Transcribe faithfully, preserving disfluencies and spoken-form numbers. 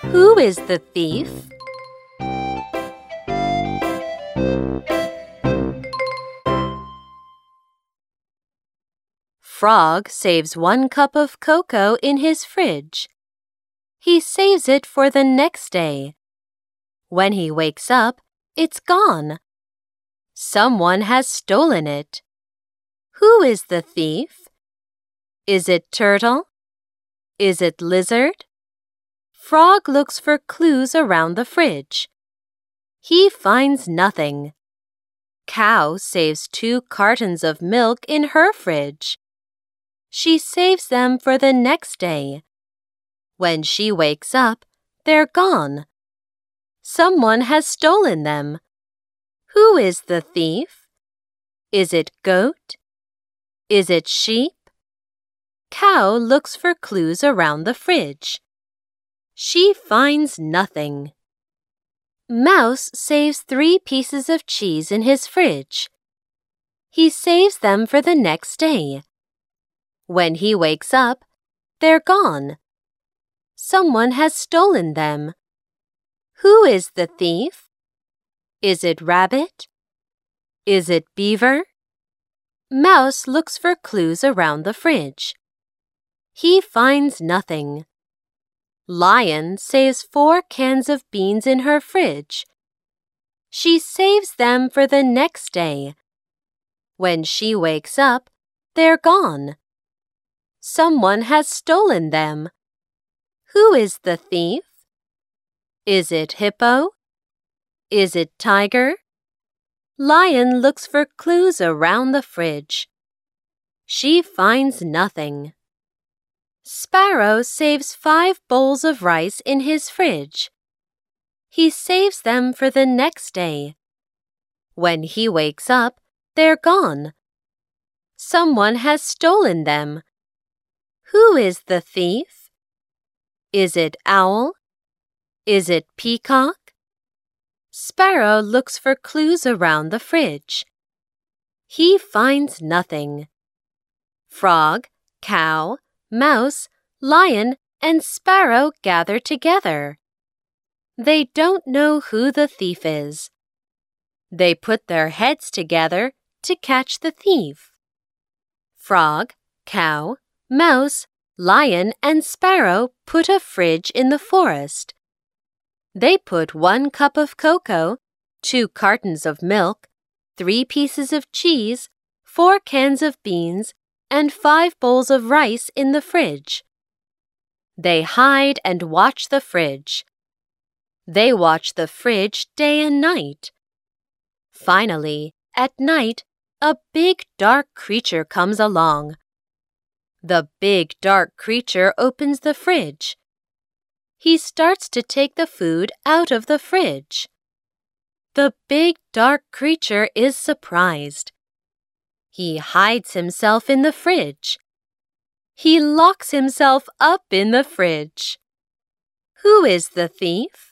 Who is the thief? Frog saves one cup of cocoa in his fridge. He saves it for the next day. When he wakes up, it's gone. Someone has stolen it. Who is the thief? Is it turtle? Is it lizard? Frog looks for clues around the fridge. He finds nothing. Cow saves two cartons of milk in her fridge. She saves them for the next day. When she wakes up, they're gone. Someone has stolen them. Who is the thief? Is it goat? Is it sheep? Cow looks for clues around the fridge. She finds nothing. Mouse saves three pieces of cheese in his fridge. He saves them for the next day. When he wakes up, they're gone. Someone has stolen them. Who is the thief? Is it rabbit? Is it beaver? Mouse looks for clues around the fridge. He finds nothing. Lion saves four cans of beans in her fridge. She saves them for the next day. When she wakes up, they're gone. Someone has stolen them. Who is the thief? Is it hippo? Is it tiger? Lion looks for clues around the fridge. She finds nothing. Sparrow saves five bowls of rice in his fridge. He saves them for the next day. When he wakes up, they're gone. Someone has stolen them. Who is the thief? Is it owl? Is it peacock? Sparrow looks for clues around the fridge. He finds nothing. Frog, cow, mouse, lion, and sparrow gather together. They don't know who the thief is. They put their heads together to catch the thief. Frog, cow, mouse, lion, and sparrow put a fridge in the forest. They put one cup of cocoa, two cartons of milk, three pieces of cheese, four cans of beans, and five bowls of rice in the fridge. They hide and watch the fridge. They watch the fridge day and night. Finally, at night, a big dark creature comes along. The big dark creature opens the fridge. He starts to take the food out of the fridge. The big dark creature is surprised. He hides himself in the fridge. He locks himself up in the fridge. Who is the thief?